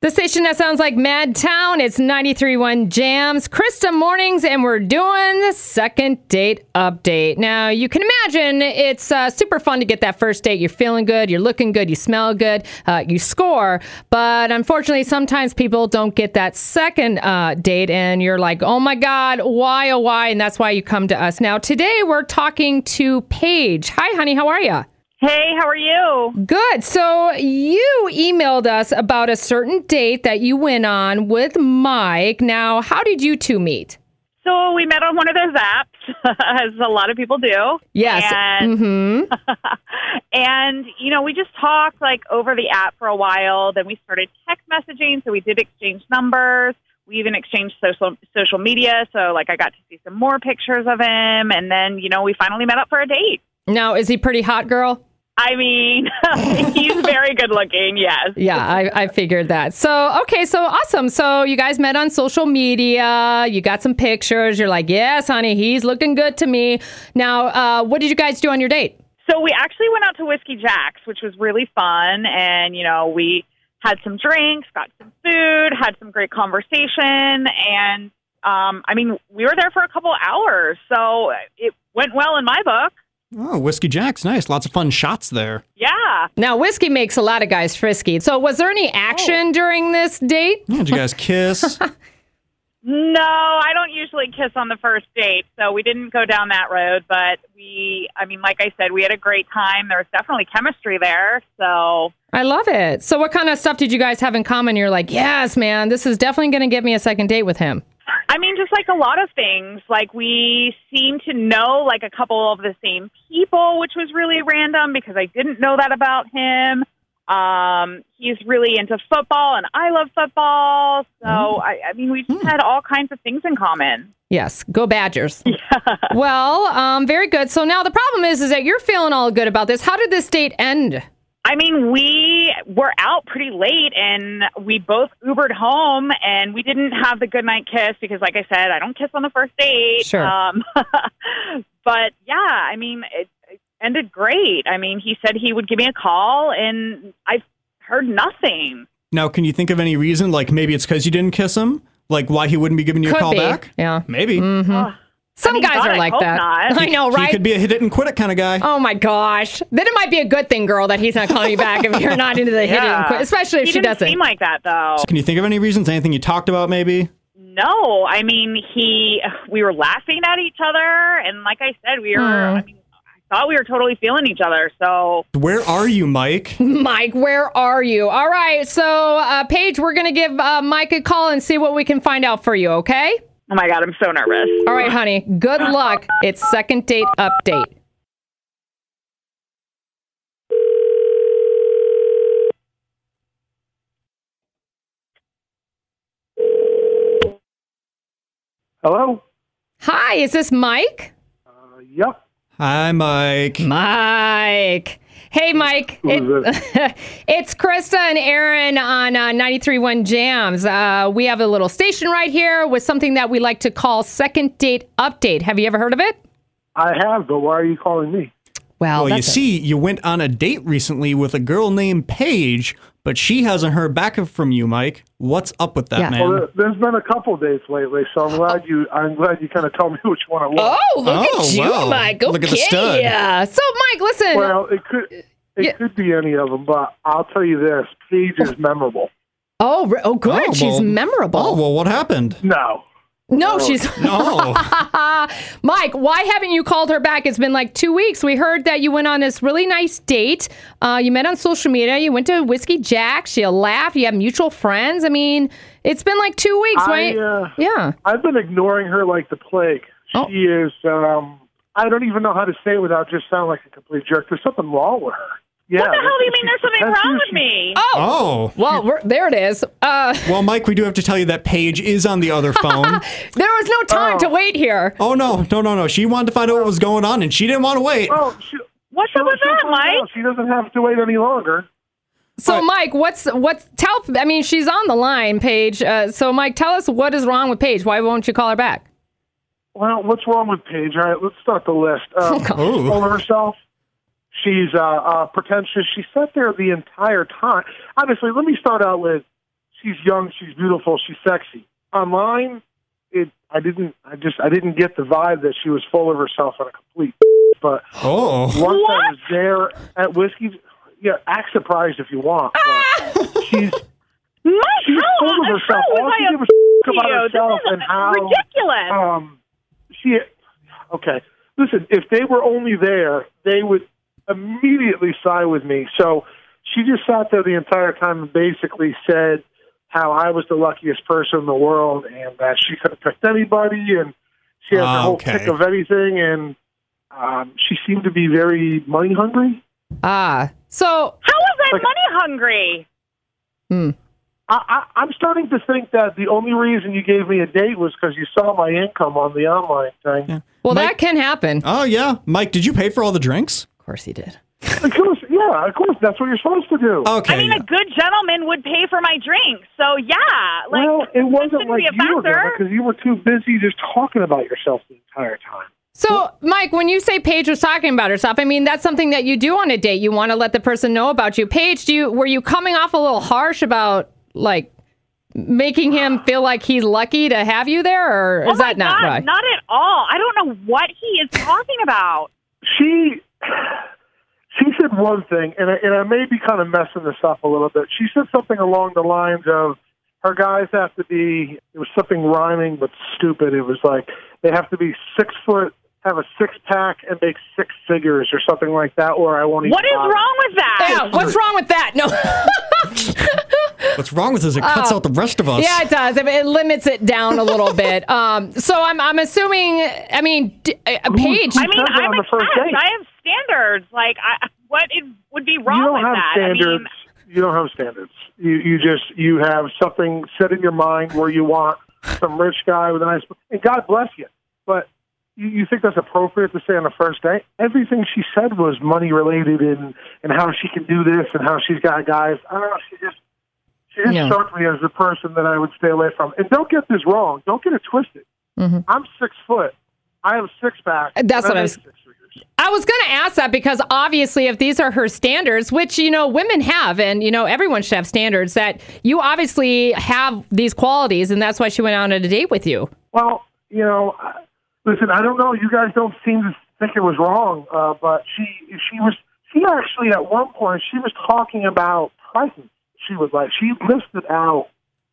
The station that sounds like Mad Town, it's 93.1 Jams, Krista Mornings, and we're doing the second date update. Now, you can imagine it's super fun to get that first date. You're feeling good, you're looking good, you smell good, you score. But unfortunately, sometimes people don't get that second date, and you're like, oh my God, why, oh why? And that's why you come to us. Now, today we're talking to Paige. Hi, honey, how are you? Hey, how are you? Good. So you emailed us about a certain date that you went on with Mike. Now, how did you two meet? So we met on one of those apps, as a lot of people do. Yes. And, and, you know, we just talked like over the app for a while. Then we started text messaging. So we did exchange numbers. We even exchanged social media. So like I got to see some more pictures of him. And then, you know, we finally met up for a date. Now, is he pretty hot, girl? I mean, he's very good looking, yes. Yeah, I figured that. So, okay, so awesome. So you guys met on social media. You got some pictures. You're like, yes, honey, he's looking good to me. Now, what did you guys do on your date? So we actually went out to Whiskey Jack's, which was really fun. And, you know, we had some drinks, got some food, had some great conversation. And, I mean, we were there for a couple hours. So it went well in my book. Oh, Whiskey Jack's nice. Lots of fun shots there. Yeah. Now, whiskey makes a lot of guys frisky. So was there any action during this date? Yeah, did you guys kiss? No, I don't usually kiss on the first date, so we didn't go down that road. But like I said, we had a great time. There was definitely chemistry there, so. I love it. So what kind of stuff did you guys have in common? You're like, yes, man, this is definitely going to get me a second date with him. I mean, just like a lot of things. Like we seem to know like a couple of the same people, which was really random because I didn't know that about him. He's really into football and I love football. So, I mean, we just had all kinds of things in common. Yes. Go Badgers. Yeah. Well, very good. So now the problem is that you're feeling all good about this. How did this date end? I mean, we were out pretty late and we both Ubered home and we didn't have the goodnight kiss because, like I said, I don't kiss on the first date. Sure. But yeah, I mean, it ended great. I mean, he said he would give me a call and I've heard nothing. Now, can you think of any reason? Like maybe it's because you didn't kiss him? Like why he wouldn't be giving you a call back? Yeah. Maybe. Mm-hmm. Some guys are like that. Not. I know, right? He could be a hit it and quit it kind of guy. Oh my gosh. Then it might be a good thing, girl, that he's not calling you back if you're not into the hit it and quit, especially if she doesn't. He didn't seem like that, though. So can you think of any reasons? Anything you talked about maybe? No. I mean, we were laughing at each other, and like I said, I thought we were totally feeling each other, so. Where are you, Mike? Mike, where are you? All right, so, Paige, we're going to give Mike a call and see what we can find out for you, okay? Oh my God, I'm so nervous. All right, honey, good luck. It's second date update. Hello? Hi, is this Mike? Yep. Hi, Mike. Mike. Hey, Mike. It's Krista and Aaron on 93.1 Jams. We have a little station right here with something that we like to call Second Date Update. Have you ever heard of it? I have, but why are you calling me? Well, you see, you went on a date recently with a girl named Paige, but she hasn't heard back from you, Mike. What's up with that, man? Well, there's been a couple dates lately, so I'm glad you kind of told me which one it was. Oh, look at you, wow. Mike. Okay. Look at the stud. Yeah. So, Mike, listen. Well, it could be any of them, but I'll tell you this: Paige is memorable. Oh, good. Oh, She's well, memorable. Oh, well, what happened? No, she's... No. Mike, why haven't you called her back? It's been like 2 weeks. We heard that you went on this really nice date. You met on social media. You went to Whiskey Jack's. You laughed. You have mutual friends. I mean, it's been like 2 weeks, right? Yeah. I've been ignoring her like the plague. She is... I don't even know how to say it without just sounding like a complete jerk. There's something wrong with her. Yeah, what the hell do you mean there's something wrong with me? Oh. Well, there it is. Well, Mike, we do have to tell you that Paige is on the other phone. There was no time to wait here. Oh, no. She wanted to find out what was going on, and she didn't want to wait. Oh, what's up with that, Mike? She doesn't have to wait any longer. So, Mike, I mean, she's on the line, Paige. So, Mike, tell us what is wrong with Paige. Why won't you call her back? Well, what's wrong with Paige? All right, let's start the list. Full of herself. She's pretentious. She sat there the entire time. Obviously, let me start out with she's young, she's beautiful, she's sexy. Online, I didn't get the vibe that she was full of herself and a complete. But once I was there at Whiskey, yeah, act surprised if you want. But she's full of herself. All she gives a about herself and how ridiculous. Okay. Listen, if they were only there, they would immediately side with me. So she just sat there the entire time and basically said how I was the luckiest person in the world and that she could have picked anybody and she had the whole pick of anything and she seemed to be very money hungry. So how was I money hungry? I'm starting to think that the only reason you gave me a date was because you saw my income on the online thing. Yeah. Well, Mike, that can happen. Oh, yeah. Mike, did you pay for all the drinks? Of course he did. Of course. That's what you're supposed to do. Okay. I mean, a good gentleman would pay for my drinks. So, yeah. Well, it wasn't like you were because you were too busy just talking about yourself the entire time. So, Mike, when you say Paige was talking about herself, I mean, that's something that you do on a date. You want to let the person know about you. Paige, were you coming off a little harsh about, like, making him feel like he's lucky to have you there, or is that not right? Not at all. I don't know what he is talking about. She said one thing, and I may be kind of messing this up a little bit. She said something along the lines of her guys have to be, it was something rhyming but stupid. It was like they have to be 6 foot, have a 6-pack, and make 6 figures or something like that, or I won't even What is wrong with that? Yeah, what's wrong with that? No. What's wrong with this? It cuts out the rest of us. Yeah, it does. I mean, it limits it down a little bit. So I'm assuming, I mean, Paige. I mean, I'm a catch. I have standards. Like, what would be wrong with that? Standards. You don't have standards. You have something set in your mind where you want some rich guy with a nice, and God bless you. But you think that's appropriate to say on the first date? Everything she said was money related and how she can do this and how she's got guys. I don't know. She just struck me as the person that I would stay away from. And don't get this wrong. Don't get it twisted. Mm-hmm. I'm 6 foot. I have a 6-pack. That's what I was. I was going to ask that because obviously if these are her standards, which, women have, and, everyone should have standards, that you obviously have these qualities, and that's why she went on a date with you. Well, listen, I don't know. You guys don't seem to think it was wrong, but she actually at one point, she was talking about prices. She listed out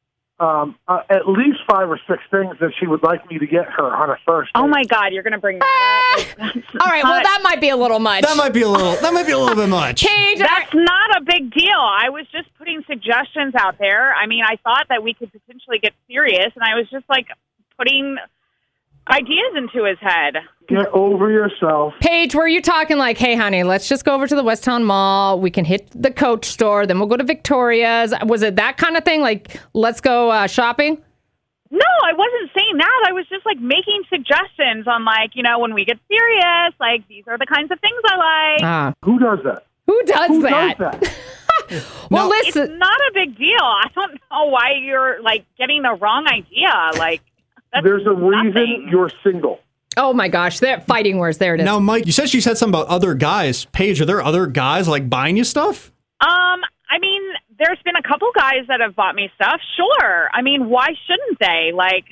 at least 5 or 6 things that she would like me to get her on a first date. Oh my God, you're going to bring that up? All right, well, that might be a little much. That might be a little bit much. Paige, that's not a big deal. I was just putting suggestions out there. I mean, I thought that we could potentially get serious, and I was just like putting ideas into his head. Get over yourself. Paige, were you talking like, hey, honey, let's just go over to the Westtown Mall. We can hit the Coach store. Then we'll go to Victoria's. Was it that kind of thing? Like, let's go shopping? No, I wasn't saying that. I was just like making suggestions on like, when we get serious, like these are the kinds of things I like. Who does that? Who does that? Well, listen. It's not a big deal. I don't know why you're like getting the wrong idea. Like, there's a reason you're single. Oh my gosh, they're fighting words. There it is. Now, Mike, you said she said something about other guys. Paige, are there other guys like buying you stuff? I mean, there's been a couple guys that have bought me stuff. Sure. I mean, why shouldn't they? Like,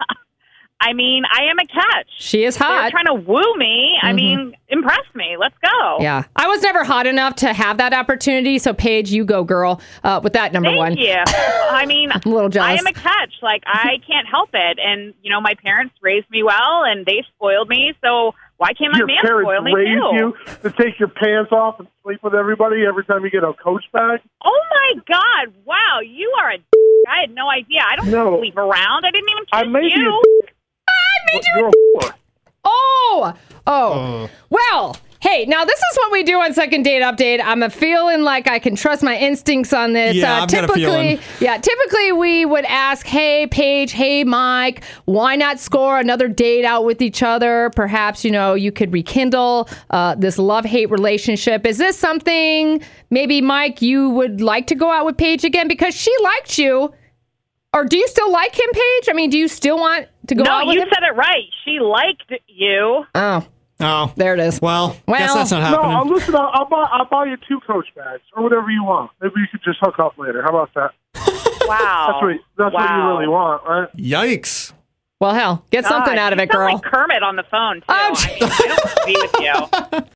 I mean, I am a catch. She is hot. They're trying to woo me. I mean, impress me. Let's go. Yeah. I was never hot enough to have that opportunity. So, Paige, you go, girl, with that number one. Thank you. I mean, I'm a little jealous. I am a catch. Like, I can't help it. And, my parents raised me well, and they spoiled me. So why can't my man spoil me, too? Your parents raised you to take your pants off and sleep with everybody every time you get a Coach bag? Oh, my God. Wow. You are a I had no idea. I don't sleep around. I didn't even kiss you. I made you Well, hey, now this is what we do on Second Date Update. I'm feeling like I can trust my instincts on this. Yeah, I've got a feeling. Typically we would ask, hey, Paige, hey, Mike, why not score another date out with each other? Perhaps, you could rekindle this love-hate relationship. Is this something, maybe, Mike, you would like to go out with Paige again because she liked you? Or do you still like him, Paige? I mean, do you still want to go out with him? No, you said it right. She liked you. Oh, there it is. Well, guess that's not happening. No, listen, I'll buy you 2 Coach bags or whatever you want. Maybe you could just hook up later. How about that? Wow. That's what you really want, right? Yikes. Well, hell, get something out of you it, sound girl. like Kermit on the phone, too. Oh, I don't agree with you.